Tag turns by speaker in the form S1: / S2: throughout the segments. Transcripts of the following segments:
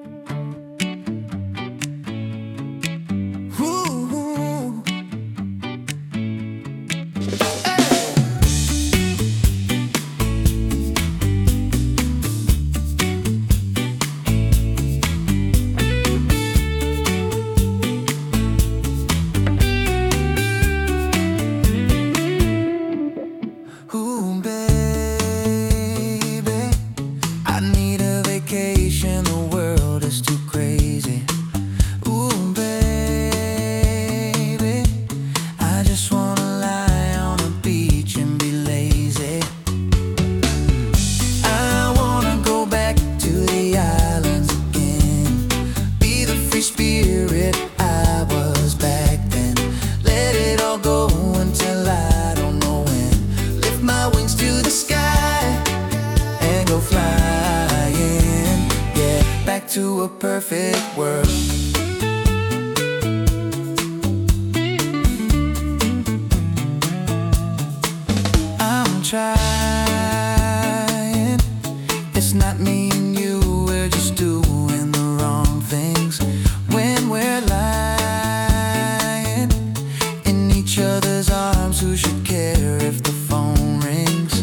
S1: Ooh. Ooh, baby, I need a vacation. The world is too crazy. Ooh, baby, I just wanna lie on a beach and be lazy. I wanna go back to the islands again, be the free spirit I was back then. Let it all go until I don't know when. Lift my wings to the sky and go flying. Yeah, back to a perfect world. I'm trying. It's not me and you, we're just doing the wrong things when we're lying in each other's arms. Who should care if the phone rings?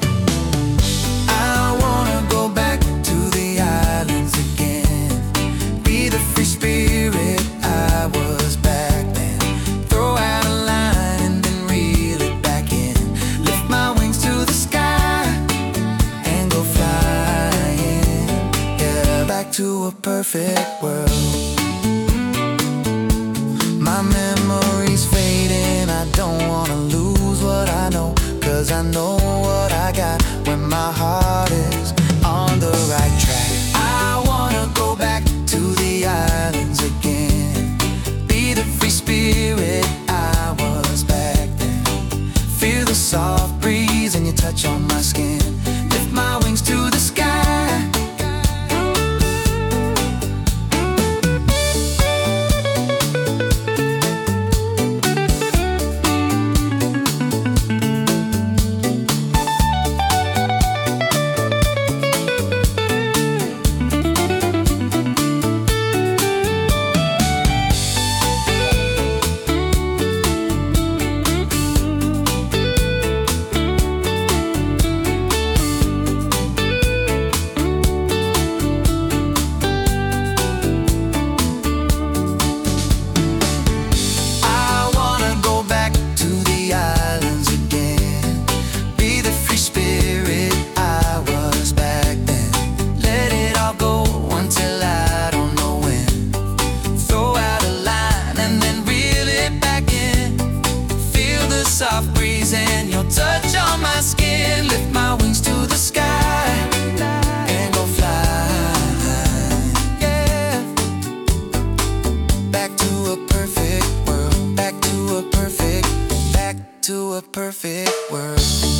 S1: I wanna go back to the islands again, be the free spirit I was back then. Throw out a line and then reel it back in. Lift my wings to the sky and go flying. Yeah, back to a perfect world. My memory's fading, I don't wanna lose what I know, 'cause I know what I got when my heart is on the right track. I wanna go back to the islands again, be the free spirit I was back then. Feel the soft breeze and your touch on my skin. Lift my wings to the sky. Soft breeze and your touch on my skin. Lift my wings to the sky and go fly. Yeah, back to a perfect world. Back to a perfect world.